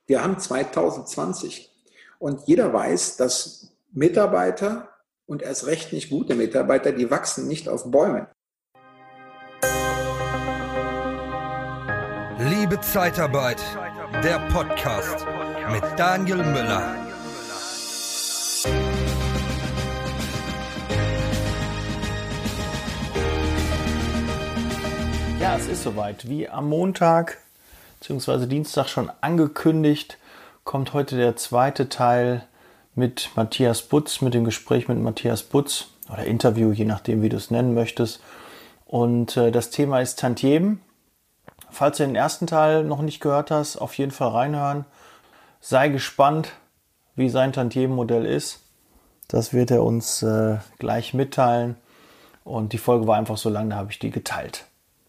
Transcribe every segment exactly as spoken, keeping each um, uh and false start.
Wir haben zwanzig zwanzig und jeder weiß, dass Mitarbeiter und erst recht nicht gute Mitarbeiter, die wachsen nicht auf Bäumen. Liebe Zeitarbeit, der Podcast mit Daniel Müller. Ja, es ist soweit. Wie am Montag bzw. Dienstag schon angekündigt, kommt heute der zweite Teil mit Matthias Butz, mit dem Gespräch mit Matthias Butz oder Interview, je nachdem, wie du es nennen möchtest. Und äh, das Thema ist Tantiemen. Falls du den ersten Teil noch nicht gehört hast, auf jeden Fall reinhören. Sei gespannt, wie sein Tantiemenmodell ist. Das wird er uns äh, gleich mitteilen. Und die Folge war einfach so lang, da habe ich die geteilt.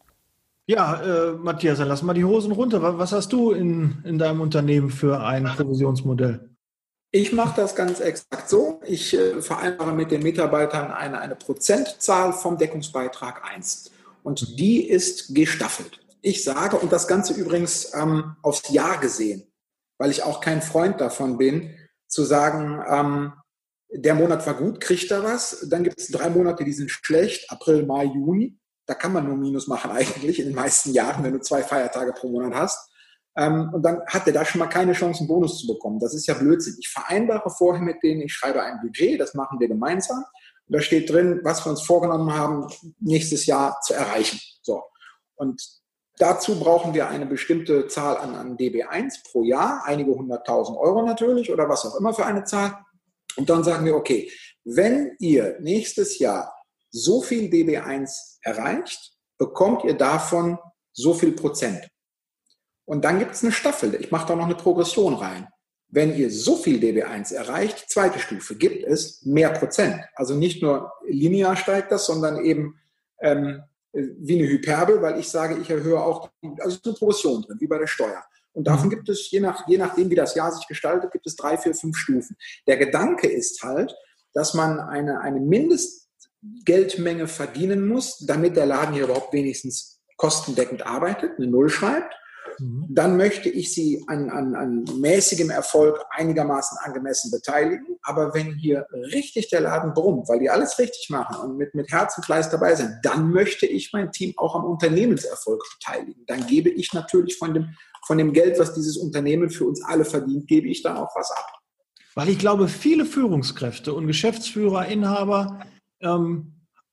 Ja, äh, Matthias, dann lass mal die Hosen runter. Was hast du in, in deinem Unternehmen für ein Provisionsmodell? Ich mache das ganz exakt so. Ich äh, vereinbare mit den Mitarbeitern eine, eine Prozentzahl vom Deckungsbeitrag eins. Und die ist gestaffelt. Ich sage, und das Ganze übrigens ähm, aufs Jahr gesehen, weil ich auch kein Freund davon bin, zu sagen, ähm, der Monat war gut, kriegt er was. Dann gibt es drei Monate, die sind schlecht, April, Mai, Juni. Da kann man nur Minus machen eigentlich in den meisten Jahren, wenn du zwei Feiertage pro Monat hast. Ähm, und dann hat er da schon mal keine Chance, einen Bonus zu bekommen. Das ist ja Blödsinn. Ich vereinbare vorher mit denen, ich schreibe ein Budget, das machen wir gemeinsam. Und da steht drin, was wir uns vorgenommen haben, nächstes Jahr zu erreichen. So. Und dazu brauchen wir eine bestimmte Zahl an, an D B eins pro Jahr, einige hunderttausend Euro natürlich oder was auch immer für eine Zahl. Und dann sagen wir, okay, wenn ihr nächstes Jahr so viel D B eins erreicht, bekommt ihr davon so viel Prozent. Und dann gibt es eine Staffel. Ich mache da noch eine Progression rein. Wenn ihr so viel D B eins erreicht, zweite Stufe, gibt es mehr Prozent. Also nicht nur linear steigt das, sondern eben ähm, wie eine Hyperbel, weil ich sage, ich erhöhe auch, also eine Progression drin, wie bei der Steuer. Und davon gibt es, je, nach, je nachdem, wie das Jahr sich gestaltet, gibt es drei, vier, fünf Stufen. Der Gedanke ist halt, dass man eine, eine Mindestgeldmenge verdienen muss, damit der Laden hier überhaupt wenigstens kostendeckend arbeitet, eine Null schreibt. Mhm. Dann möchte ich sie an, an, an mäßigem Erfolg einigermaßen angemessen beteiligen. Aber wenn hier richtig der Laden brummt, weil die alles richtig machen und mit, mit Herz und Fleiß dabei sind, dann möchte ich mein Team auch am Unternehmenserfolg beteiligen. Dann gebe ich natürlich von dem, von dem Geld, was dieses Unternehmen für uns alle verdient, gebe ich dann auch was ab. Weil ich glaube, viele Führungskräfte und Geschäftsführer, Inhaber ähm,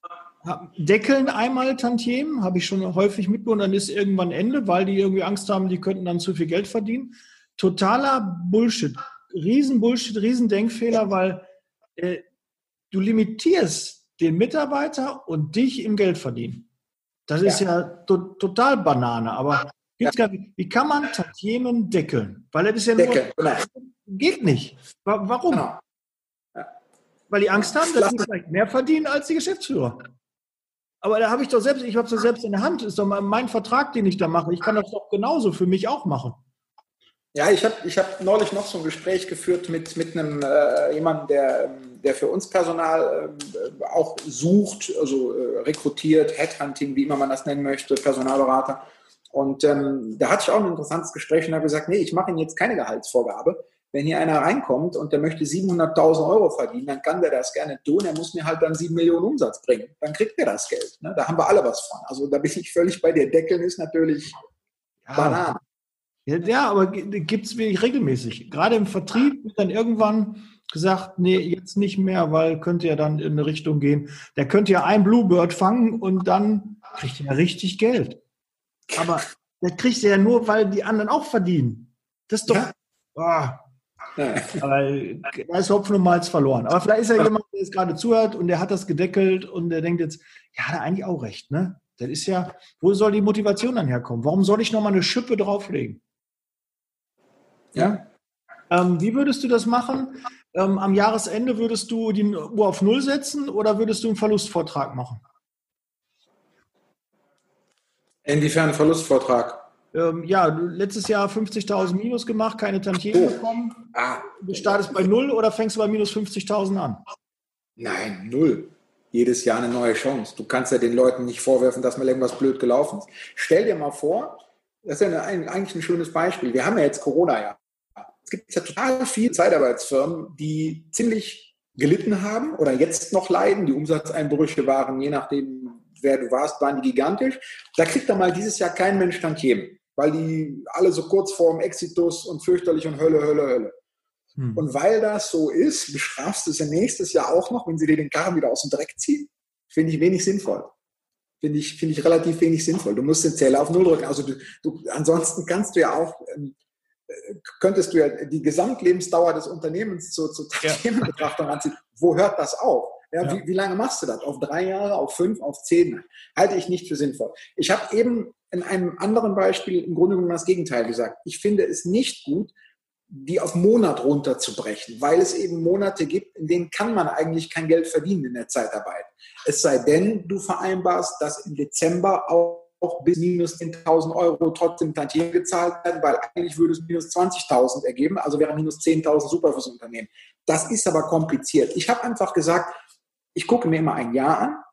deckeln einmal Tantiemen, habe ich schon häufig mitbekommen, dann ist irgendwann Ende, weil die irgendwie Angst haben, die könnten dann zu viel Geld verdienen. Totaler Bullshit, riesen Bullshit, riesen Denkfehler, weil äh, du limitierst den Mitarbeiter und dich im Geldverdienen. Das ja. ist ja to- total Banane, aber gibt's ja. gar nicht. Wie kann man Tantiemen deckeln? Weil das ist ja Deckeln, nur, genau. geht nicht. Warum? Genau. Ja. Weil die Angst haben, dass sie vielleicht mehr verdienen als die Geschäftsführer. Aber da habe ich doch selbst, ich habe es doch selbst in der Hand. Das ist doch mein Vertrag, den ich da mache. Ich kann das doch genauso für mich auch machen. Ja, ich habe ich hab neulich noch so ein Gespräch geführt mit, mit einem äh, jemandem, der, der für uns Personal äh, auch sucht, also äh, rekrutiert, Headhunting, wie immer man das nennen möchte, Personalberater. Und ähm, da hatte ich auch ein interessantes Gespräch und habe gesagt, nee, ich mache Ihnen jetzt keine Gehaltsvorgabe. Wenn hier einer reinkommt und der möchte siebenhunderttausend Euro verdienen, dann kann der das gerne tun. Er muss mir halt dann sieben Millionen Umsatz bringen. Dann kriegt er das Geld. Ne? Da haben wir alle was von. Also da bin ich völlig bei dir. Deckeln ist natürlich ja. Banane. Ja, ja, aber gibt es wirklich regelmäßig. Gerade im Vertrieb wird dann irgendwann gesagt, nee, jetzt nicht mehr, weil könnte ja dann in eine Richtung gehen. Der könnte ja ein Bluebird fangen und dann kriegt er ja richtig Geld. Aber das kriegt er ja nur, weil die anderen auch verdienen. Das ist doch... Ja. Oh. Ja. Aber da ist Hopfen und Malz verloren. Aber vielleicht ist ja jemand, der jetzt gerade zuhört und der hat das gedeckelt und der denkt jetzt, ja, hat er eigentlich auch recht, ne? Das ist ja, wo soll die Motivation dann herkommen? Warum soll ich nochmal eine Schippe drauflegen? Ja. Ähm, wie würdest du das machen? Ähm, am Jahresende würdest du die Uhr auf Null setzen oder würdest du einen Verlustvortrag machen? Inwiefern Verlustvortrag? Ähm, ja, du letztes Jahr fünfzigtausend Minus gemacht, keine Tantiemen oh. bekommen. Ah. Du startest bei Null oder fängst du bei minus fünfzigtausend an? Nein, Null. Jedes Jahr eine neue Chance. Du kannst ja den Leuten nicht vorwerfen, dass mal irgendwas blöd gelaufen ist. Stell dir mal vor, das ist ja eine, eigentlich ein schönes Beispiel. Wir haben ja jetzt Corona-Jahr. Es gibt ja total viele Zeitarbeitsfirmen, die ziemlich gelitten haben oder jetzt noch leiden. Die Umsatzeinbrüche waren, je nachdem, wer du warst, waren die gigantisch. Da kriegt dann mal dieses Jahr kein Mensch Tantiemen, weil die alle so kurz vorm Exitus und fürchterlich und Hölle, Hölle, Hölle. Hm. Und weil das so ist, bestrafst du sie nächstes Jahr auch noch, wenn sie dir den Karren wieder aus dem Dreck ziehen. Finde ich wenig sinnvoll. Finde ich, finde ich relativ wenig sinnvoll. Du musst den Zähler auf Null drücken. Also du, du, ansonsten kannst du ja auch, ähm, könntest du ja die Gesamtlebensdauer des Unternehmens zur, zur Themenbetrachtung anziehen. Wo hört das auf? Ja, ja. Wie, wie lange machst du das? Auf drei Jahre, auf fünf, auf zehn? Halte ich nicht für sinnvoll. Ich habe eben in einem anderen Beispiel im Grunde genommen das Gegenteil gesagt. Ich finde es nicht gut, die auf Monat runterzubrechen, weil es eben Monate gibt, in denen kann man eigentlich kein Geld verdienen in der Zeitarbeit. Es sei denn, du vereinbarst, dass im Dezember auch bis minus zehntausend Euro trotzdem Tantiemen gezahlt werden, weil eigentlich würde es minus zwanzigtausend ergeben, also wäre minus zehntausend super fürs Unternehmen. Das ist aber kompliziert. Ich habe einfach gesagt, ich gucke mir immer ein Jahr an,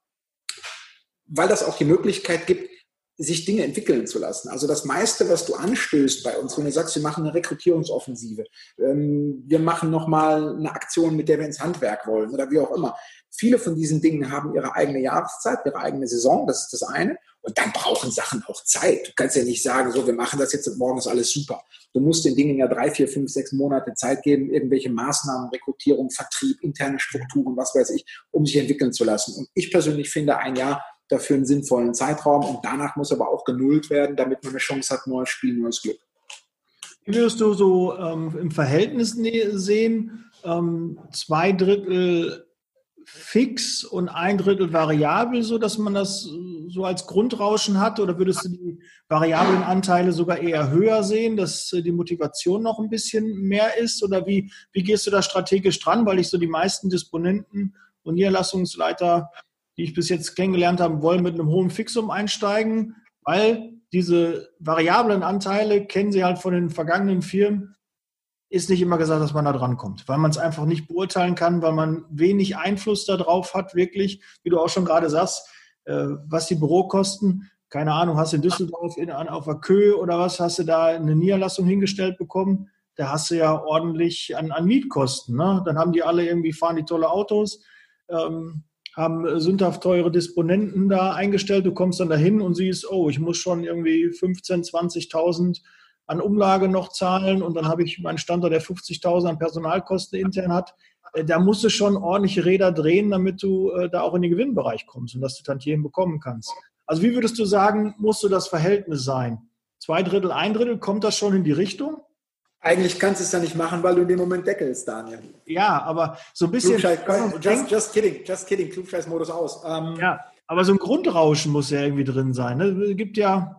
weil das auch die Möglichkeit gibt, sich Dinge entwickeln zu lassen. Also das meiste, was du anstößt bei uns, wenn du sagst, wir machen eine Rekrutierungsoffensive, ähm, wir machen nochmal eine Aktion, mit der wir ins Handwerk wollen oder wie auch immer. Viele von diesen Dingen haben ihre eigene Jahreszeit, ihre eigene Saison, das ist das eine. Und dann brauchen Sachen auch Zeit. Du kannst ja nicht sagen, so, wir machen das jetzt und morgen ist alles super. Du musst den Dingen ja drei, vier, fünf, sechs Monate Zeit geben, irgendwelche Maßnahmen, Rekrutierung, Vertrieb, interne Strukturen, was weiß ich, um sich entwickeln zu lassen. Und ich persönlich finde ein Jahr dafür einen sinnvollen Zeitraum und danach muss aber auch genullt werden, damit man eine Chance hat, neues Spiel, neues Glück. Wie würdest du so ähm, im Verhältnis sehen, ähm, zwei Drittel fix und ein Drittel variabel, so dass man das so als Grundrauschen hat? Oder würdest du die variablen Anteile sogar eher höher sehen, dass die Motivation noch ein bisschen mehr ist? Oder wie, wie gehst du da strategisch dran? Weil ich so die meisten Disponenten und Niederlassungsleiter, die ich bis jetzt kennengelernt habe, wollen mit einem hohen Fixum einsteigen, weil diese variablen Anteile, kennen sie halt von den vergangenen Firmen, ist nicht immer gesagt, dass man da dran kommt, weil man es einfach nicht beurteilen kann, weil man wenig Einfluss darauf hat, wirklich, wie du auch schon gerade sagst, äh, was die Bürokosten, keine Ahnung, hast du in Düsseldorf in, auf der Köhe oder was, hast du da eine Niederlassung hingestellt bekommen, da hast du ja ordentlich an, an Mietkosten, ne? Dann haben die alle irgendwie, fahren die tolle Autos, ähm, haben sündhaft teure Disponenten da eingestellt, du kommst dann dahin und siehst, oh, ich muss schon irgendwie fünfzehntausend, zwanzigtausend an Umlage noch zahlen und dann habe ich meinen Standort, der fünfzigtausend an Personalkosten intern hat. Da musst du schon ordentliche Räder drehen, damit du äh, da auch in den Gewinnbereich kommst und dass du Tantiemen bekommen kannst. Also wie würdest du sagen, musst du das Verhältnis sein? Zwei Drittel, ein Drittel, kommt das schon in die Richtung? Eigentlich kannst du es ja nicht machen, weil du in dem Moment deckelst, Daniel. Ja, aber so ein bisschen... Just, just kidding, just kidding, Klugscheiß-Modus aus. Ähm, ja, aber so ein Grundrauschen muss ja irgendwie drin sein. Ne? Es gibt ja...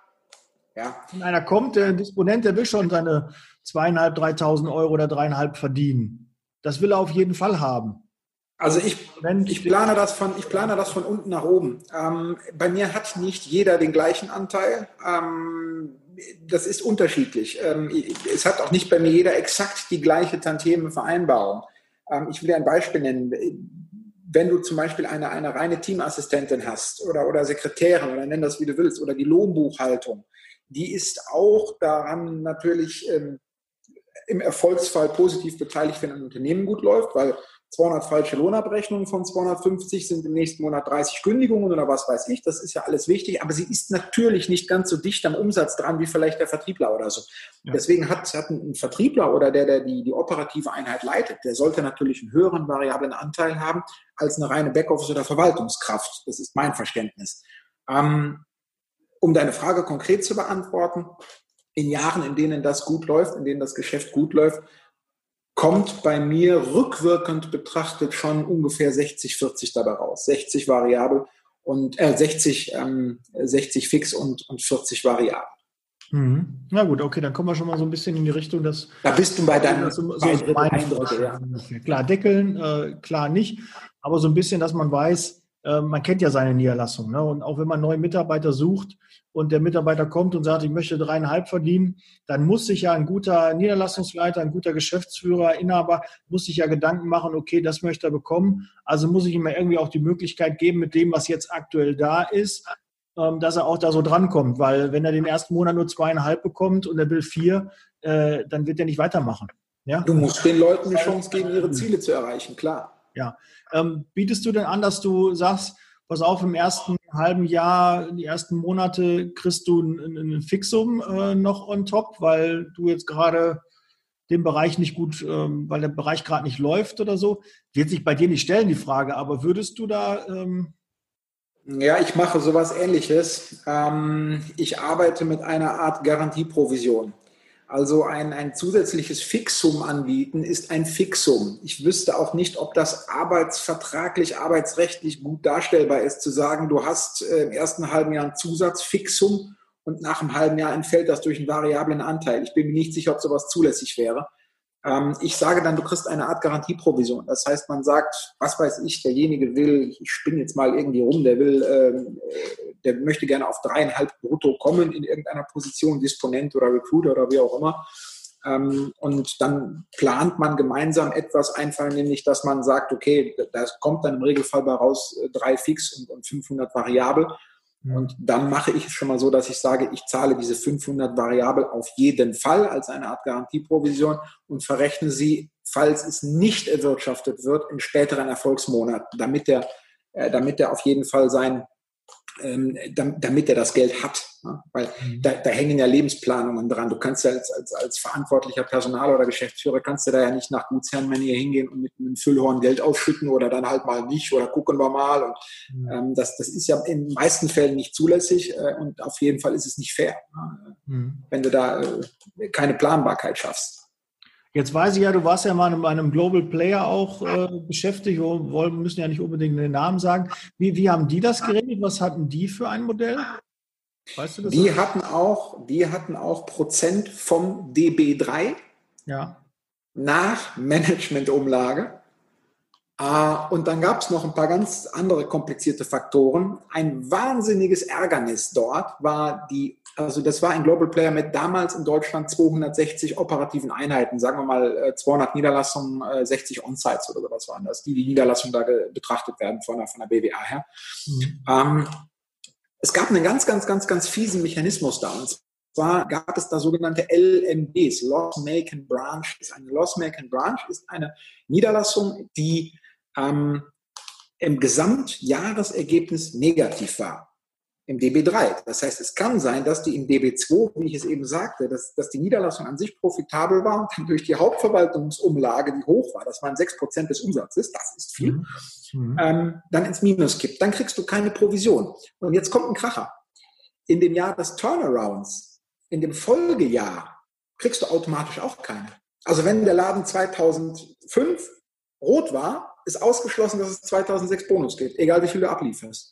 Ja. Wenn einer kommt, der Disponent, der will schon seine zweieinhalb, dreitausend Euro oder dreieinhalb verdienen. Das will er auf jeden Fall haben. Also ich, ich, plane das von, ich plane das von unten nach oben. Ähm, bei mir hat nicht jeder den gleichen Anteil. Ähm, das ist unterschiedlich. Ähm, es hat auch nicht bei mir jeder exakt die gleiche Tantiemenvereinbarung. Ähm, ich will dir ein Beispiel nennen. Wenn du zum Beispiel eine, eine reine Teamassistentin hast oder, oder Sekretärin oder nenn das wie du willst oder die Lohnbuchhaltung, die ist auch daran natürlich ähm, im Erfolgsfall positiv beteiligt, wenn ein Unternehmen gut läuft, weil zweihundert falsche Lohnabrechnungen von zweihundertfünfzig sind im nächsten Monat dreißig Kündigungen oder was weiß ich. Das ist ja alles wichtig, aber sie ist natürlich nicht ganz so dicht am Umsatz dran wie vielleicht der Vertriebler oder so. Ja. Deswegen hat, hat ein Vertriebler oder der, der die, die operative Einheit leitet, der sollte natürlich einen höheren variablen Anteil haben als eine reine Backoffice- oder Verwaltungskraft. Das ist mein Verständnis. Ähm, Um deine Frage konkret zu beantworten, in Jahren, in denen das gut läuft, in denen das Geschäft gut läuft, kommt bei mir rückwirkend betrachtet schon ungefähr sechzig vierzig dabei raus. sechzig variabel und äh, sechzig, ähm, sechzig fix und, und vierzig variabel. Mhm. Na gut, okay, dann kommen wir schon mal so ein bisschen in die Richtung, dass... Da bist du bei deinem so, so Eindruck, ja. Klar, deckeln, äh, klar nicht, aber so ein bisschen, dass man weiß, äh, man kennt ja seine Niederlassung, ne? Und auch wenn man neue Mitarbeiter sucht und der Mitarbeiter kommt und sagt, ich möchte dreieinhalb verdienen, dann muss sich ja ein guter Niederlassungsleiter, ein guter Geschäftsführer, Inhaber, muss sich ja Gedanken machen, okay, das möchte er bekommen, also muss ich ihm ja irgendwie auch die Möglichkeit geben, mit dem, was jetzt aktuell da ist, dass er auch da so drankommt. Weil wenn er den ersten Monat nur zweieinhalb bekommt und er will vier, äh, dann wird er nicht weitermachen. Ja? Du musst den Leuten eine Chance geben, ihre Ziele zu erreichen, klar. Ja. Ähm, bietest du denn an, dass du sagst, pass auf, im ersten halben Jahr, die ersten Monate kriegst du ein, ein Fixum äh, noch on top, weil du jetzt gerade den Bereich nicht gut, ähm, weil der Bereich gerade nicht läuft oder so? Wird sich bei dir nicht stellen, die Frage, aber würdest du da... Ähm Ja, ich mache sowas Ähnliches. Ähm, ich arbeite mit einer Art Garantieprovision. Also ein, ein zusätzliches Fixum anbieten ist ein Fixum. Ich wüsste auch nicht, ob das arbeitsvertraglich, arbeitsrechtlich gut darstellbar ist, zu sagen, du hast äh, im ersten halben Jahr ein Zusatzfixum und nach einem halben Jahr entfällt das durch einen variablen Anteil. Ich bin mir nicht sicher, ob sowas zulässig wäre. Ähm, ich sage dann, du kriegst eine Art Garantieprovision. Das heißt, man sagt, was weiß ich, derjenige will, ich spinne jetzt mal irgendwie rum, der will, ähm, der möchte gerne auf dreieinhalb brutto kommen in irgendeiner Position, Disponent oder Recruiter oder wie auch immer. Ähm, und dann plant man gemeinsam etwas einfach, nämlich, dass man sagt, okay, das kommt dann im Regelfall bei raus drei fix und, und fünfhundert variabel. Und dann mache ich es schon mal so, dass ich sage, ich zahle diese fünfhundert variabel auf jeden Fall als eine Art Garantieprovision und verrechne sie, falls es nicht erwirtschaftet wird, in späteren Erfolgsmonaten, damit der, äh, damit der auf jeden Fall sein, ähm, damit er das Geld hat. Ne? Weil mhm. da, da hängen ja Lebensplanungen dran. Du kannst ja als, als, als verantwortlicher Personal oder Geschäftsführer kannst du da ja nicht nach Gutsherrenmanier hingehen und mit einem Füllhorn Geld ausschütten oder dann halt mal nicht oder gucken wir mal. Und, mhm. ähm, das, das ist ja in den meisten Fällen nicht zulässig äh, und auf jeden Fall ist es nicht fair, ne? mhm. wenn du da äh, keine Planbarkeit schaffst. Jetzt weiß ich ja, du warst ja mal in einem Global Player auch äh, beschäftigt. Wir müssen ja nicht unbedingt den Namen sagen. Wie, wie haben die das geregelt? Was hatten die für ein Modell? Weißt du das? Die hatten auch, die hatten auch Prozent vom D B drei ja. nach Managementumlage. Uh, und dann gab es noch ein paar ganz andere komplizierte Faktoren. Ein wahnsinniges Ärgernis dort war die, also das war ein Global Player mit damals in Deutschland zweihundertsechzig operativen Einheiten, sagen wir mal zweihundert Niederlassungen, sechzig On-Sites oder sowas waren das, die die Niederlassungen da betrachtet werden von der, von der B W A her. Mhm. Um, es gab einen ganz, ganz, ganz, ganz fiesen Mechanismus da. Und zwar gab es da sogenannte L M Bs, Loss-Making Branches. Eine Loss-Making Branch ist eine Niederlassung, die ähm, im Gesamtjahresergebnis negativ war, im D B drei. Das heißt, es kann sein, dass die im D B zwei, wie ich es eben sagte, dass, dass die Niederlassung an sich profitabel war und dann durch die Hauptverwaltungsumlage, die hoch war, das waren sechs Prozent des Umsatzes, das ist viel, mhm. Mhm. Ähm, dann ins Minus kippt. Dann kriegst du keine Provision. Und jetzt kommt ein Kracher. In dem Jahr des Turnarounds, in dem Folgejahr, kriegst du automatisch auch keine. Also wenn der Laden zweitausendfünf rot war, ist ausgeschlossen, dass es zweitausendsechs Bonus gibt, egal wie viel du ablieferst.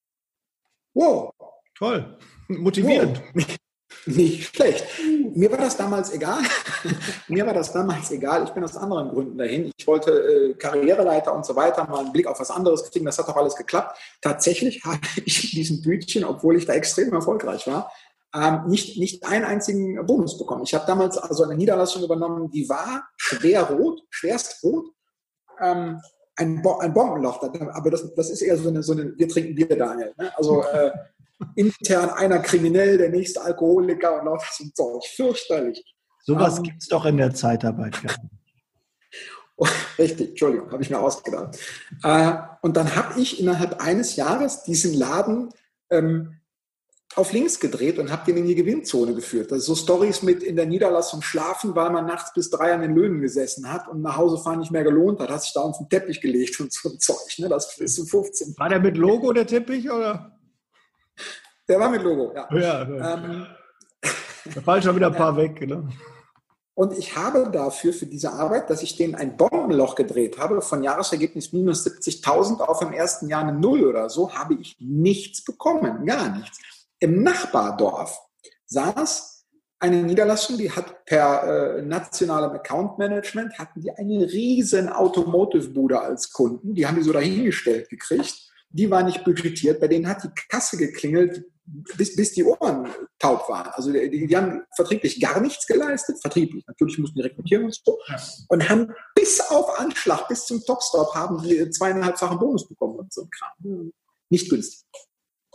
Wow. Toll. Motivierend. Wow. Nicht schlecht. Mir war das damals egal. Mir war das damals egal. Ich bin aus anderen Gründen dahin. Ich wollte äh, Karriereleiter und so weiter, mal einen Blick auf was anderes kriegen. Das hat doch alles geklappt. Tatsächlich habe ich in diesem Bütchen, obwohl ich da extrem erfolgreich war, ähm, nicht, nicht einen einzigen Bonus bekommen. Ich habe damals also eine Niederlassung übernommen, die war schwer rot, schwerst rot. Ähm, ein, Bo- ein Bombenloch. Aber das, das ist eher so eine, so eine wir trinken Bier, Daniel. Ne? Also äh, intern einer kriminell, der nächste Alkoholiker und lauter so ein Zeug. Fürchterlich. Sowas um, gibt es doch in der Zeitarbeit. Oh, richtig, Entschuldigung, habe ich mir ausgedacht. Äh, und dann habe ich innerhalb eines Jahres diesen Laden ähm, auf links gedreht und habe den in die Gewinnzone geführt. Also so Storys mit in der Niederlassung schlafen, weil man nachts bis drei an den Löhnen gesessen hat und nach Hause fahren nicht mehr gelohnt hat, hat sich da auf den Teppich gelegt und so ein Zeug. Ne? Das ist so fünfzehn. War der mit Logo, der Teppich, oder? Der war mit Logo, ja. ja, ja. Ähm, da fallen schon wieder ein paar weg, ne? Und ich habe dafür, für diese Arbeit, dass ich denen ein Bombenloch gedreht habe, von Jahresergebnis minus siebzigtausend auf im ersten Jahr eine Null oder so, habe ich nichts bekommen, gar nichts. Im Nachbardorf saß eine Niederlassung, die hat per äh, nationalem Account Management, hatten die eine riesen Automotive-Bude als Kunden, die haben die so dahingestellt gekriegt, die war nicht budgetiert, bei denen hat die Kasse geklingelt, bis, bis die Ohren taub waren. Also die, die haben vertrieblich gar nichts geleistet, vertrieblich, natürlich mussten die rekrutieren und so, ja. Und haben bis auf Anschlag, bis zum Topstop haben die zweieinhalbfachen Bonus bekommen und so ein Kram. Nicht günstig.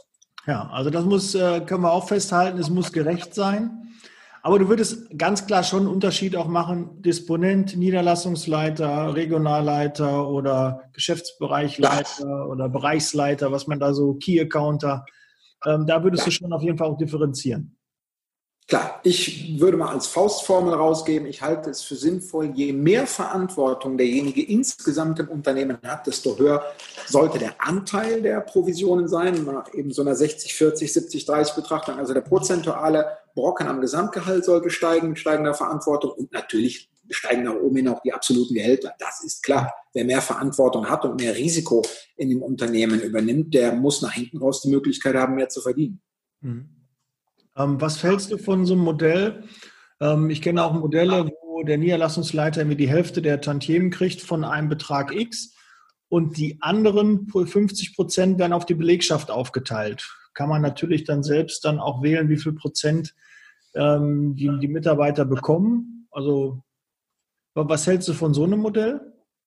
Ja, also das muss, können wir auch festhalten, es muss gerecht sein. Aber du würdest ganz klar schon einen Unterschied auch machen, Disponent, Niederlassungsleiter, Regionalleiter oder Geschäftsbereichleiter ja. oder Bereichsleiter, was man da so, Key Accounter, ähm, da würdest ja. du schon auf jeden Fall auch differenzieren. Klar, ich würde mal als Faustformel rausgeben, ich halte es für sinnvoll, je mehr Verantwortung derjenige insgesamt im Unternehmen hat, desto höher sollte der Anteil der Provisionen sein, nach eben so einer sechzig, vierzig, siebzig, dreißig Betrachtung, also der prozentuale Brocken am Gesamtgehalt sollte steigen mit steigender Verantwortung und natürlich steigen nach oben hin auch die absoluten Gehälter. Das ist klar. Wer mehr Verantwortung hat und mehr Risiko in dem Unternehmen übernimmt, der muss nach hinten raus die Möglichkeit haben, mehr zu verdienen. Mhm. Was hältst du von so einem Modell? Ich kenne auch Modelle, wo der Niederlassungsleiter mir die Hälfte der Tantiemen kriegt von einem Betrag X und die anderen fünfzig Prozent werden auf die Belegschaft aufgeteilt. Kann man natürlich dann selbst dann auch wählen, wie viel Prozent ähm, die, die Mitarbeiter bekommen. Also was hältst du von so einem Modell?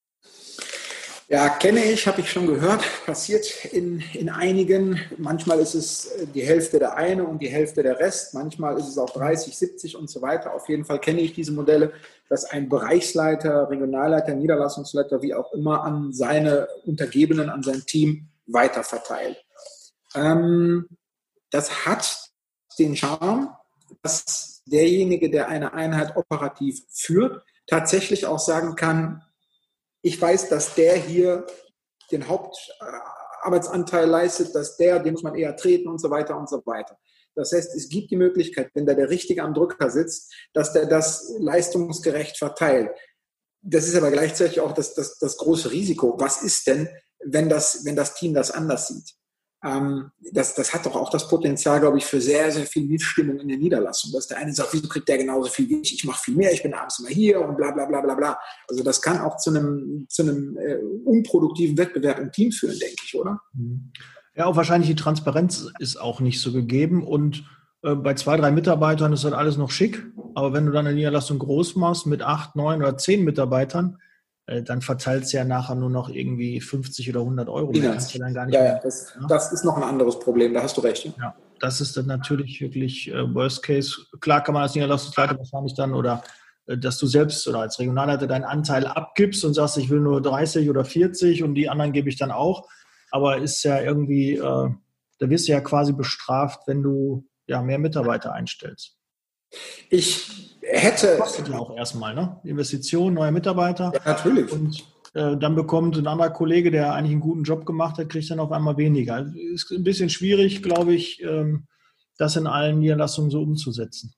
Ja, kenne ich, habe ich schon gehört, passiert in, in einigen. Manchmal ist es die Hälfte der eine und die Hälfte der Rest. Manchmal ist es auch dreißig, siebzig und so weiter. Auf jeden Fall kenne ich diese Modelle, dass ein Bereichsleiter, Regionalleiter, Niederlassungsleiter, wie auch immer, an seine Untergebenen, an sein Team weiterverteilt. Ähm, das hat den Charme, dass derjenige, der eine Einheit operativ führt, tatsächlich auch sagen kann, ich weiß, dass der hier den Hauptarbeitsanteil leistet, dass der, den muss man eher treten und so weiter und so weiter. Das heißt, es gibt die Möglichkeit, wenn da der Richtige am Drücker sitzt, dass der das leistungsgerecht verteilt. Das ist aber gleichzeitig auch das, das, das große Risiko. Was ist denn, wenn das, wenn das Team das anders sieht? Ähm, das, das hat doch auch das Potenzial, glaube ich, für sehr, sehr viel Missstimmung in der Niederlassung. Dass der eine sagt, wieso kriegt der genauso viel wie ich? Ich mache viel mehr, ich bin abends immer hier und bla bla bla bla bla. Also das kann auch zu einem, zu einem äh, unproduktiven Wettbewerb im Team führen, denke ich, oder? Ja, auch wahrscheinlich die Transparenz ist auch nicht so gegeben und äh, bei zwei, drei Mitarbeitern ist das alles noch schick. Aber wenn du dann eine Niederlassung groß machst mit acht, neun oder zehn Mitarbeitern, dann verteilst du ja nachher nur noch irgendwie fünfzig oder hundert Euro. Ja, kannst du dann gar nicht ja, mehr. Das, ja. das ist noch ein anderes Problem, da hast du recht. Ja, das ist dann natürlich wirklich äh, Worst Case. Klar kann man als Niederlassungsleiter wahrscheinlich dann oder äh, dass du selbst oder als Regionalleiter deinen Anteil abgibst und sagst, ich will nur dreißig oder vierzig und die anderen gebe ich dann auch. Aber ist ja irgendwie, äh, da wirst du ja quasi bestraft, wenn du ja mehr Mitarbeiter einstellst. Ich hätte... Das kostet ja auch erstmal, ne? Investition, neue Mitarbeiter. Ja, natürlich. Und äh, dann bekommt ein anderer Kollege, der eigentlich einen guten Job gemacht hat, kriegt dann auf einmal weniger. Also ist ein bisschen schwierig, glaube ich, ähm, das in allen Niederlassungen so umzusetzen.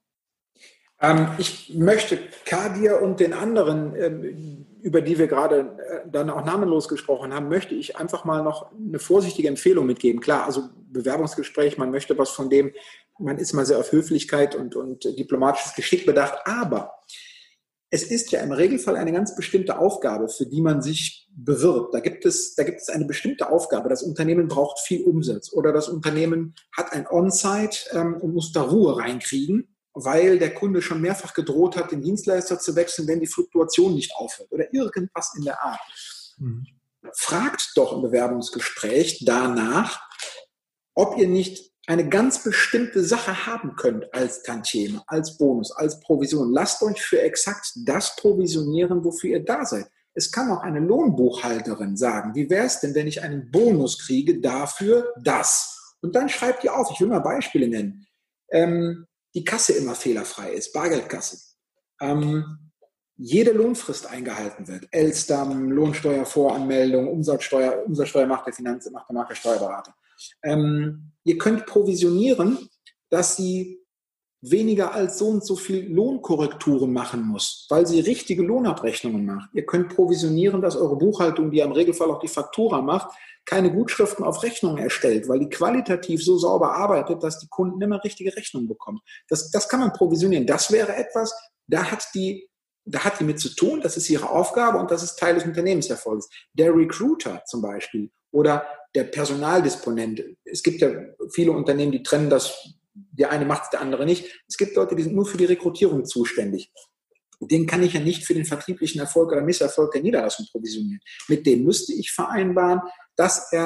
Ähm, ich möchte Kadir und den anderen, ähm, über die wir gerade äh, dann auch namenlos gesprochen haben, möchte ich einfach mal noch eine vorsichtige Empfehlung mitgeben. Klar, also Bewerbungsgespräch, man möchte was von dem, man ist mal sehr auf Höflichkeit und, und diplomatisches Geschick bedacht, aber es ist ja im Regelfall eine ganz bestimmte Aufgabe, für die man sich bewirbt. Da gibt es, da gibt es eine bestimmte Aufgabe. Das Unternehmen braucht viel Umsatz oder das Unternehmen hat ein On-Site ähm, und muss da Ruhe reinkriegen, weil der Kunde schon mehrfach gedroht hat, den Dienstleister zu wechseln, wenn die Fluktuation nicht aufhört oder irgendwas in der Art. Mhm. Fragt doch im Bewerbungsgespräch danach, ob ihr nicht eine ganz bestimmte Sache haben könnt als Tantieme, als Bonus, als Provision. Lasst euch für exakt das provisionieren, wofür ihr da seid. Es kann auch eine Lohnbuchhalterin sagen, wie wäre es denn, wenn ich einen Bonus kriege dafür das? Und dann schreibt ihr auf, ich will mal Beispiele nennen. Ähm, die Kasse immer fehlerfrei ist, Bargeldkasse. Ähm, jede Lohnfrist eingehalten wird. Elstern, Lohnsteuervoranmeldung, Umsatzsteuer, Umsatzsteuer macht der Finanz, macht der macht der Steuerberater. Ähm, ihr könnt provisionieren, dass sie weniger als so und so viel Lohnkorrekturen machen muss, weil sie richtige Lohnabrechnungen macht. Ihr könnt provisionieren, dass eure Buchhaltung, die ja im Regelfall auch die Faktura macht, keine Gutschriften auf Rechnungen erstellt, weil die qualitativ so sauber arbeitet, dass die Kunden immer richtige Rechnungen bekommen. Das, das kann man provisionieren. Das wäre etwas, da hat die Da hat die mit zu tun, das ist ihre Aufgabe und das ist Teil des Unternehmenserfolgs. Der Recruiter zum Beispiel oder der Personaldisponent. Es gibt ja viele Unternehmen, die trennen das, der eine macht es, der andere nicht. Es gibt Leute, die sind nur für die Rekrutierung zuständig. Den kann ich ja nicht für den vertrieblichen Erfolg oder Misserfolg der Niederlassung provisionieren. Mit dem müsste ich vereinbaren, dass er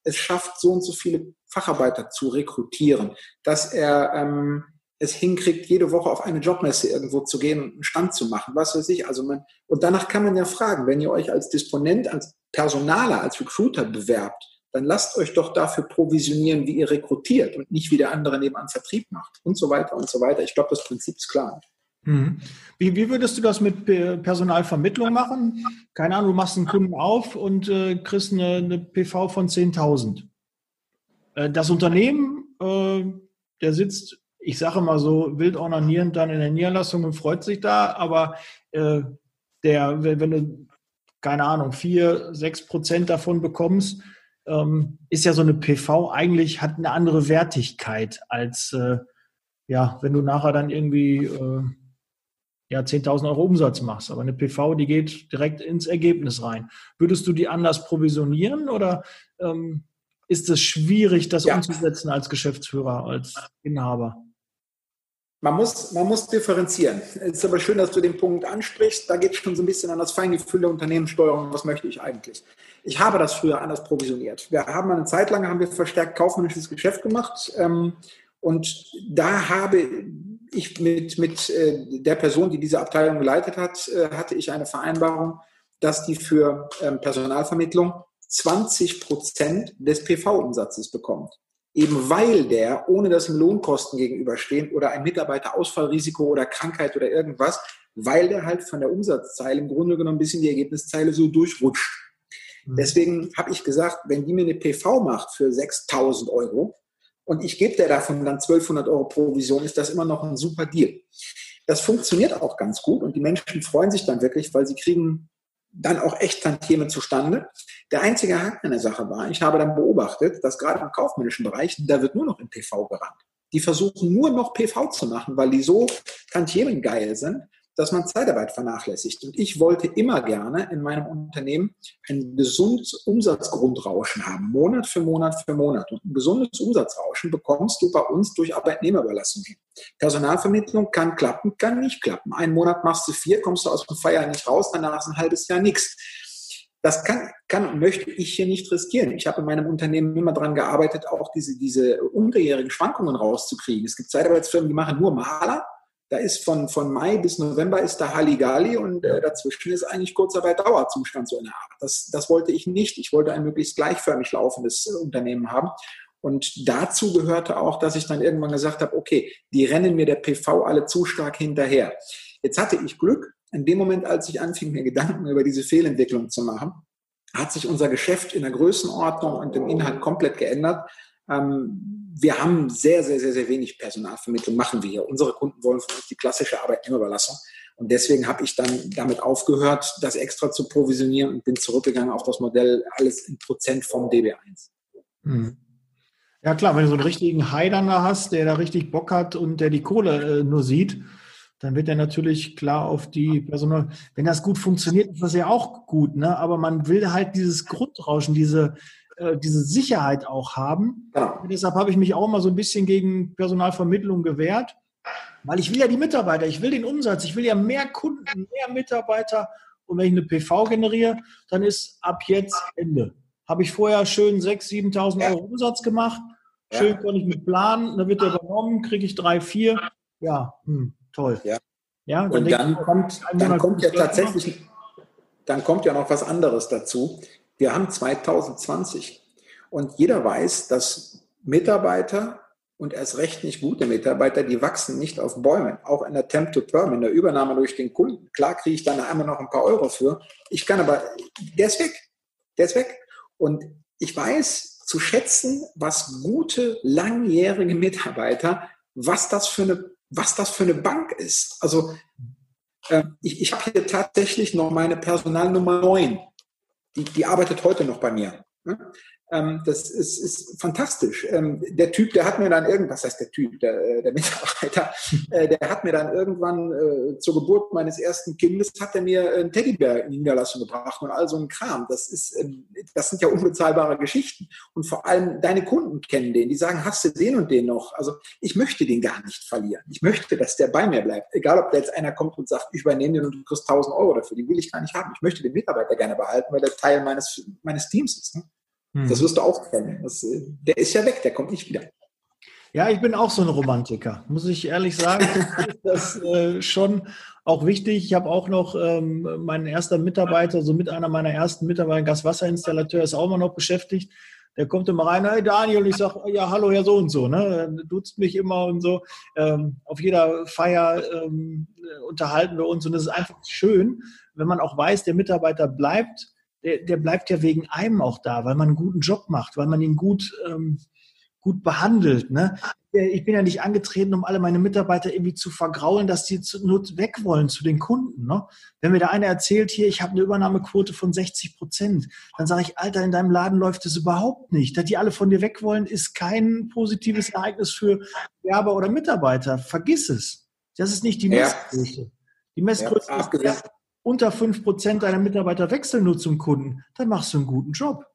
es schafft, so und so viele Facharbeiter zu rekrutieren, dass er ähm, es hinkriegt, jede Woche auf eine Jobmesse irgendwo zu gehen und einen Stand zu machen, was weiß ich. Also man, und danach kann man ja fragen, wenn ihr euch als Disponent, als Personaler, als Recruiter bewerbt, dann lasst euch doch dafür provisionieren, wie ihr rekrutiert und nicht wie der andere nebenan Vertrieb macht und so weiter und so weiter. Ich glaube, das Prinzip ist klar. Mhm. Wie, wie würdest du das mit Personalvermittlung machen? Keine Ahnung, du machst einen Kunden auf und äh, kriegst eine, eine P V von zehntausend. Äh, das Unternehmen, äh, der sitzt, ich sage mal so, wild ornanierend dann in der Niederlassung und freut sich da, aber äh, der, wenn, wenn du, keine Ahnung, vier, sechs Prozent davon bekommst, ähm, ist ja so eine P V eigentlich, hat eine andere Wertigkeit als, äh, ja, wenn du nachher dann irgendwie äh, ja, zehntausend Euro Umsatz machst. Aber eine P V, die geht direkt ins Ergebnis rein. Würdest du die anders provisionieren oder ähm, ist es schwierig, das ja. umzusetzen als Geschäftsführer, als Inhaber? Man muss, man muss differenzieren. Es ist aber schön, dass du den Punkt ansprichst. Da geht es schon so ein bisschen an das Feingefühl der Unternehmenssteuerung. Was möchte ich eigentlich? Ich habe das früher anders provisioniert. Wir haben eine Zeit lang haben wir verstärkt kaufmännisches Geschäft gemacht. Ähm, und da habe ich mit, mit äh, der Person, die diese Abteilung geleitet hat, äh, hatte ich eine Vereinbarung, dass die für ähm, Personalvermittlung zwanzig Prozent des P V-Umsatzes bekommt. Eben weil der, ohne dass ihm Lohnkosten gegenüberstehen oder ein Mitarbeiterausfallrisiko oder Krankheit oder irgendwas, weil der halt von der Umsatzzeile im Grunde genommen ein bisschen die Ergebniszeile so durchrutscht. Mhm. Deswegen habe ich gesagt, wenn die mir eine P V macht für sechstausend Euro und ich gebe der davon dann zwölfhundert Euro Provision, ist das immer noch ein super Deal. Das funktioniert auch ganz gut und die Menschen freuen sich dann wirklich, weil sie kriegen dann auch echt Tantieme zustande. Der einzige Haken an der Sache war, ich habe dann beobachtet, dass gerade im kaufmännischen Bereich, da wird nur noch in P V gerannt. Die versuchen nur noch P V zu machen, weil die so Tantiemen geil sind, dass man Zeitarbeit vernachlässigt. Und ich wollte immer gerne in meinem Unternehmen ein gesundes Umsatzgrundrauschen haben, Monat für Monat für Monat. Und ein gesundes Umsatzrauschen bekommst du bei uns durch Arbeitnehmerüberlassung hin. Personalvermittlung kann klappen, kann nicht klappen. Einen Monat machst du vier, kommst du aus dem Feier nicht raus, danach ist ein halbes Jahr nichts. Das kann, kann und möchte ich hier nicht riskieren. Ich habe in meinem Unternehmen immer daran gearbeitet, auch diese, diese unterjährigen Schwankungen rauszukriegen. Es gibt Zeitarbeitsfirmen, die machen nur Maler. Da ist von, von Mai bis November ist da Halligalli und äh, dazwischen ist eigentlich Kurzarbeit Dauerzustand so in der Art. Das, das wollte ich nicht. Ich wollte ein möglichst gleichförmig laufendes äh, Unternehmen haben. Und dazu gehörte auch, dass ich dann irgendwann gesagt habe, okay, die rennen mir der P V alle zu stark hinterher. Jetzt hatte ich Glück. In dem Moment, als ich anfing, mir Gedanken über diese Fehlentwicklung zu machen, hat sich unser Geschäft in der Größenordnung und im Inhalt komplett geändert. Ähm, wir haben sehr, sehr, sehr, sehr wenig Personalvermittlung, machen wir hier. Unsere Kunden wollen von uns die klassische Arbeitnehmerüberlassung. Und deswegen habe ich dann damit aufgehört, das extra zu provisionieren und bin zurückgegangen auf das Modell, alles in Prozent vom D B eins. Hm. Ja klar, wenn du so einen richtigen Heidaner hast, der da richtig Bock hat und der die Kohle äh, nur sieht, dann wird er natürlich klar auf die Personal. Wenn das gut funktioniert, ist das ja auch gut, ne? Aber man will halt dieses Grundrauschen, diese, äh, diese Sicherheit auch haben. Ja. Und deshalb habe ich mich auch mal so ein bisschen gegen Personalvermittlung gewehrt, weil ich will ja die Mitarbeiter, ich will den Umsatz, ich will ja mehr Kunden, mehr Mitarbeiter. Und wenn ich eine P V generiere, dann ist ab jetzt Ende. Habe ich vorher schön sechstausend, siebentausend ja. Euro Umsatz gemacht, schön ja. konnte ich mit planen, dann wird der übernommen, kriege ich drei, vier, ja, hm. Toll. Ja. Ja, dann und dann kommt, dann kommt ja tatsächlich, dann kommt ja noch was anderes dazu. Wir haben zwanzig zwanzig und jeder weiß, dass Mitarbeiter und erst recht nicht gute Mitarbeiter, die wachsen nicht auf Bäumen. Auch in der Temp to Perm, in der Übernahme durch den Kunden. Klar kriege ich dann einmal noch ein paar Euro für. Ich kann aber, der ist weg. Der ist weg. Und ich weiß zu schätzen, was gute, langjährige Mitarbeiter, was das für eine was das für eine Bank ist. Also äh, ich, ich habe hier tatsächlich noch meine Personalnummer neun. Die, die arbeitet heute noch bei mir. Ne? Ähm, das ist, ist fantastisch. Ähm, der Typ, der hat mir dann irgendwas, heißt der Typ, der, der Mitarbeiter, äh, der hat mir dann irgendwann äh, zur Geburt meines ersten Kindes, hat er mir einen Teddybär in die Niederlassung gebracht und all so ein Kram. Das ist, äh, das sind ja unbezahlbare Geschichten. Und vor allem deine Kunden kennen den. Die sagen, hast du den und den noch? Also ich möchte den gar nicht verlieren. Ich möchte, dass der bei mir bleibt. Egal, ob da jetzt einer kommt und sagt, ich übernehme den und du kriegst tausend Euro dafür. Den will ich gar nicht haben. Ich möchte den Mitarbeiter gerne behalten, weil der Teil meines, meines Teams ist. Ne? Hm. Das wirst du auch kennen. Das, der ist ja weg, der kommt nicht wieder. Ja, ich bin auch so ein Romantiker, muss ich ehrlich sagen. Das ist äh, schon auch wichtig. Ich habe auch noch ähm, meinen ersten Mitarbeiter, so mit einer meiner ersten Mitarbeiter, Gaswasserinstallateur, ist auch immer noch beschäftigt. Der kommt immer rein, hey Daniel, und ich sage, ja, hallo, Herr so und so, ne? Duzt mich immer und so. Ähm, auf jeder Feier ähm, unterhalten wir uns und es ist einfach schön, wenn man auch weiß, der Mitarbeiter bleibt, der, der bleibt ja wegen einem auch da, weil man einen guten Job macht, weil man ihn gut, ähm, gut behandelt, ne? Ich bin ja nicht angetreten, um alle meine Mitarbeiter irgendwie zu vergraulen, dass die zu, nur weg wollen zu den Kunden. Ne? Wenn mir der eine erzählt, hier, ich habe eine Übernahmequote von sechzig Prozent, dann sage ich, Alter, in deinem Laden läuft das überhaupt nicht. Dass die alle von dir weg wollen, ist kein positives Ereignis für Werber oder Mitarbeiter. Vergiss es. Das ist nicht die Messgröße. Ja. Die Messgröße ja, ist, ja, unter fünf Prozent deiner Mitarbeiter wechseln nur zum Kunden. Dann machst du einen guten Job.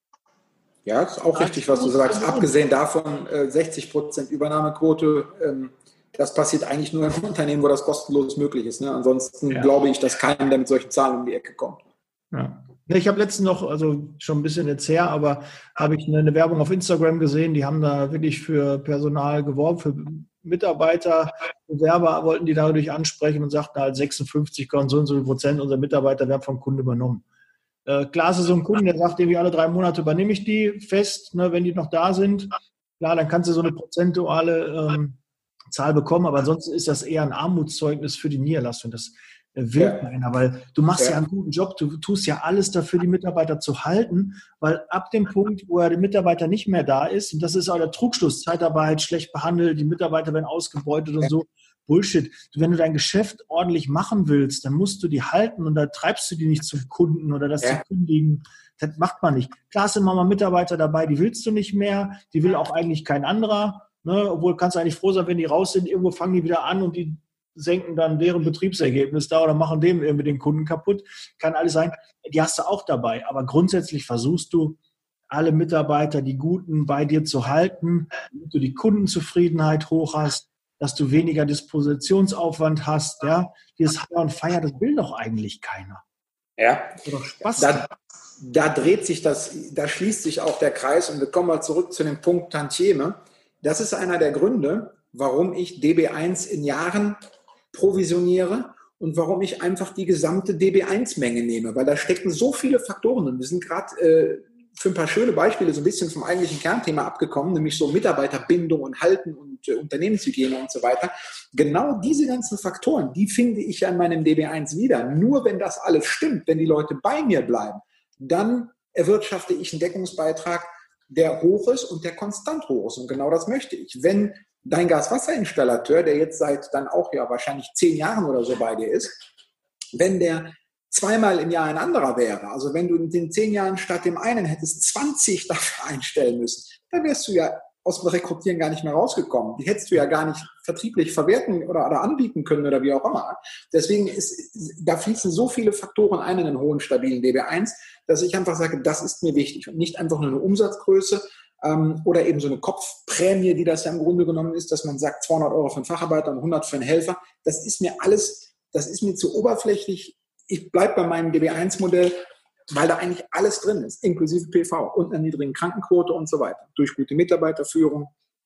Ja, ist auch richtig, was du sagst. Abgesehen davon, äh, sechzig Prozent Übernahmequote, ähm, das passiert eigentlich nur im Unternehmen, wo das kostenlos möglich ist. Ne? Ansonsten ja. glaube ich, dass keiner, der mit solchen Zahlen um die Ecke kommt. Ja. Ich habe letztens noch, also schon ein bisschen jetzt her, aber habe ich eine Werbung auf Instagram gesehen, die haben da wirklich für Personal geworben, für Mitarbeiter, Bewerber wollten die dadurch ansprechen und sagten halt sechsundfünfzig Komma so und so Prozent unserer Mitarbeiter werden vom Kunden übernommen. Äh, klar ist es so ein Kunde, der sagt irgendwie alle drei Monate übernehme ich die fest, ne, wenn die noch da sind. Klar, dann kannst du so eine prozentuale ähm, Zahl bekommen, aber ansonsten ist das eher ein Armutszeugnis für die Niederlassung. Das äh, will ja. keiner, weil du machst ja. ja einen guten Job, du tust ja alles dafür, die Mitarbeiter zu halten, weil ab dem Punkt, wo der Mitarbeiter nicht mehr da ist, und das ist auch der Trugschluss, Zeitarbeit, schlecht behandelt, die Mitarbeiter werden ausgebeutet und ja. so, Bullshit. Du, wenn du dein Geschäft ordentlich machen willst, dann musst du die halten und da treibst du die nicht zum Kunden oder das ja. zu kündigen. Das macht man nicht. Klar sind immer mal Mitarbeiter dabei, die willst du nicht mehr, die will auch eigentlich kein anderer. Ne? Obwohl kannst du eigentlich froh sein, wenn die raus sind, irgendwo fangen die wieder an und die senken dann deren Betriebsergebnis da oder machen dem irgendwie den Kunden kaputt. Kann alles sein. Die hast du auch dabei. Aber grundsätzlich versuchst du, alle Mitarbeiter, die Guten, bei dir zu halten, damit du die Kundenzufriedenheit hoch hast, dass du weniger Dispositionsaufwand hast, ja, dieses Feier und Feier, das will doch eigentlich keiner. Ja, doch Spaß da, da dreht sich das, da schließt sich auch der Kreis und wir kommen mal zurück zu dem Punkt Tantieme. Das ist einer der Gründe, warum ich D B eins in Jahren provisioniere und warum ich einfach die gesamte D B eins Menge nehme, weil da stecken so viele Faktoren drin. Wir sind gerade äh, für ein paar schöne Beispiele so ein bisschen vom eigentlichen Kernthema abgekommen, nämlich so Mitarbeiterbindung und Halten und äh, Unternehmenshygiene und so weiter. Genau diese ganzen Faktoren, die finde ich ja in meinem D B eins wieder. Nur wenn das alles stimmt, wenn die Leute bei mir bleiben, dann erwirtschafte ich einen Deckungsbeitrag, der hoch ist und der konstant hoch ist. Und genau das möchte ich. Wenn dein Gaswasserinstallateur, der jetzt seit dann auch ja wahrscheinlich zehn Jahren oder so bei dir ist, wenn der zweimal im Jahr ein anderer wäre, also wenn du in den zehn Jahren statt dem einen hättest zwanzig dafür einstellen müssen, dann wärst du ja aus dem Rekrutieren gar nicht mehr rausgekommen. Die hättest du ja gar nicht vertrieblich verwerten oder, oder anbieten können oder wie auch immer. Deswegen ist, da fließen so viele Faktoren ein in einen hohen, stabilen D B eins, dass ich einfach sage, das ist mir wichtig und nicht einfach nur eine Umsatzgröße ähm, oder eben so eine Kopfprämie, die das ja im Grunde genommen ist, dass man sagt zweihundert Euro für einen Facharbeiter und hundert für einen Helfer. Das ist mir alles, das ist mir zu oberflächlich. Ich bleibe bei meinem D B eins Modell, weil da eigentlich alles drin ist, inklusive P V und einer niedrigen Krankenquote und so weiter, durch gute Mitarbeiterführung.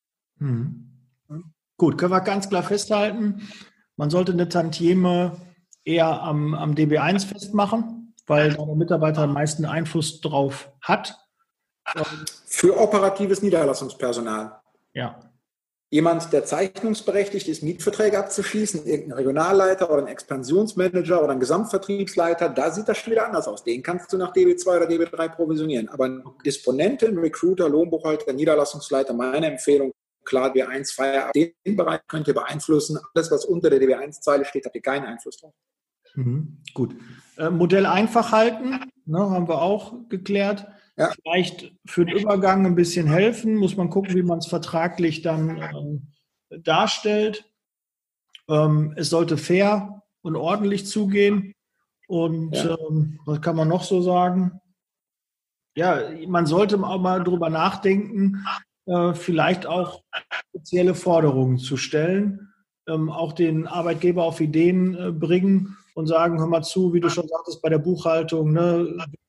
Hm. Gut, können wir ganz klar festhalten, man sollte eine Tantieme eher am, am D B eins festmachen, weil der Mitarbeiter am meisten Einfluss drauf hat. Für operatives Niederlassungspersonal. Ja. Jemand, der zeichnungsberechtigt ist, Mietverträge abzuschließen, irgendein Regionalleiter oder ein Expansionsmanager oder ein Gesamtvertriebsleiter, da sieht das schon wieder anders aus. Den kannst du nach D B zwei oder D B drei provisionieren. Aber ein Disponenten, Recruiter, Lohnbuchhalter, Niederlassungsleiter, meine Empfehlung, klar, D B eins, Feierabend, den Bereich könnt ihr beeinflussen. Alles, was unter der D B eins Zeile steht, habt ihr keinen Einfluss drauf. Mhm, gut. Äh, Modell einfach halten, ne, haben wir auch geklärt. Ja. Vielleicht für den Übergang ein bisschen helfen, muss man gucken, wie man es vertraglich dann äh, darstellt. Ähm, es sollte fair und ordentlich zugehen. Und ja. ähm, was kann man noch so sagen? Ja, man sollte auch mal drüber nachdenken, äh, vielleicht auch spezielle Forderungen zu stellen, ähm, auch den Arbeitgeber auf Ideen äh, bringen und sagen, hör mal zu, wie du schon sagtest, bei der Buchhaltung, ne,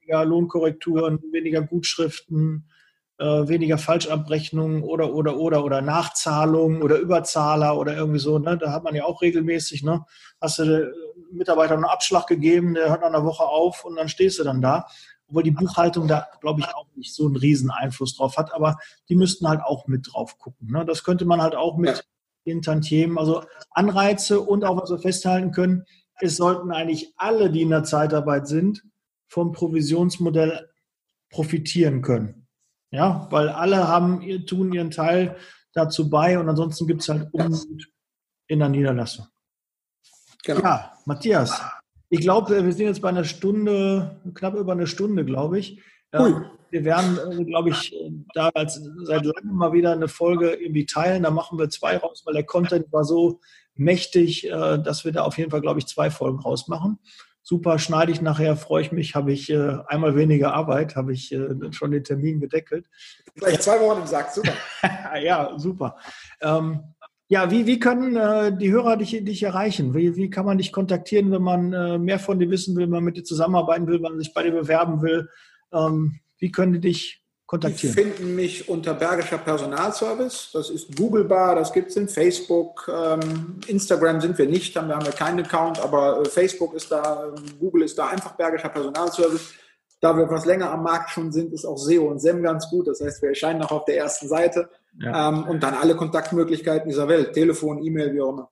weniger Lohnkorrekturen, weniger Gutschriften, äh, weniger Falschabrechnungen oder, oder, oder, oder Nachzahlungen oder Überzahler oder irgendwie so. Ne? Da hat man ja auch regelmäßig, ne? Hast du dem Mitarbeiter einen Abschlag gegeben, der hört nach einer Woche auf und dann stehst du dann da. Obwohl die Buchhaltung da, glaube ich, auch nicht so einen riesen Einfluss drauf hat, aber die müssten halt auch mit drauf gucken. Ne? Das könnte man halt auch mit den Tantiemen, also Anreize und auch, was wir festhalten können, es sollten eigentlich alle, die in der Zeitarbeit sind, vom Provisionsmodell profitieren können. Ja, weil alle haben, tun ihren Teil dazu bei und ansonsten gibt es halt Unmut in der Niederlassung. Genau. Ja, Matthias, ich glaube, wir sind jetzt bei einer Stunde, knapp über eine Stunde, glaube ich. Cool. Wir werden, glaube ich, da als seit langem mal wieder eine Folge irgendwie teilen. Da machen wir zwei raus, weil der Content war so mächtig, dass wir da auf jeden Fall, glaube ich, zwei Folgen rausmachen. Super, schneide ich nachher, freue ich mich, habe ich äh, einmal weniger Arbeit, habe ich äh, schon den Termin gedeckelt. Vielleicht zwei Wochen im Sack, super. Ja, super. Ähm, ja, wie, wie können äh, die Hörer dich, dich erreichen? Wie, wie kann man dich kontaktieren, wenn man äh, mehr von dir wissen will, wenn man mit dir zusammenarbeiten will, wenn man sich bei dir bewerben will? Ähm, wie können die dich kontaktieren? Die finden mich unter Bergischer Personalservice. Das ist googlebar, das gibt es in Facebook. Ähm, Instagram sind wir nicht, haben wir haben wir keinen Account, aber äh, Facebook ist da, äh, Google ist da, einfach Bergischer Personalservice. Da wir etwas länger am Markt schon sind, ist auch S E O und S E M ganz gut. Das heißt, wir erscheinen auch auf der ersten Seite. Ja. Ähm, und dann alle Kontaktmöglichkeiten dieser Welt. Telefon, E-Mail, wie auch immer.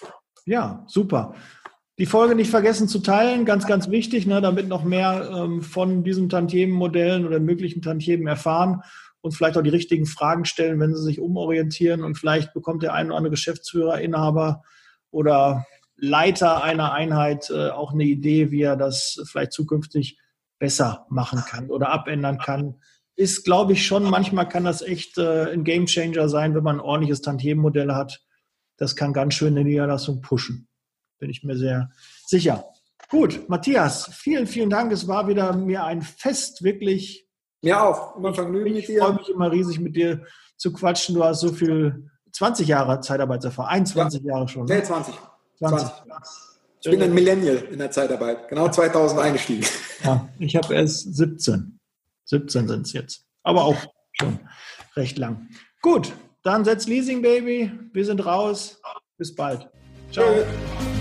Ja, super. Die Folge nicht vergessen zu teilen, ganz, ganz wichtig, ne, damit noch mehr ähm, von diesen Tantiemenmodellen oder möglichen Tantiemen erfahren und vielleicht auch die richtigen Fragen stellen, wenn sie sich umorientieren und vielleicht bekommt der ein oder andere Geschäftsführer, Inhaber oder Leiter einer Einheit äh, auch eine Idee, wie er das vielleicht zukünftig besser machen kann oder abändern kann. Ist, glaube ich, schon, manchmal kann das echt äh, ein Gamechanger sein, wenn man ein ordentliches Tantiemenmodell hat. Das kann ganz schön eine Niederlassung pushen. Bin ich mir sehr sicher. Gut, Matthias, vielen, vielen Dank. Es war wieder mir ein Fest, wirklich. Mir auch. Immer Vergnügen mit dir. Ich freue mich immer riesig, mit dir zu quatschen. Du hast so viel, zwanzig Jahre Zeitarbeitserfahrung, einundzwanzig ja. Jahre schon. Ne? Nee, zwanzig. zwanzig. Ich bin ein Millennial in der Zeitarbeit. Genau zweitausend eingestiegen. Ja, ich habe erst siebzehn. siebzehn sind es jetzt. Aber auch schon recht lang. Gut, dann setz Leasing, Baby. Wir sind raus. Bis bald. Ciao. Tschö.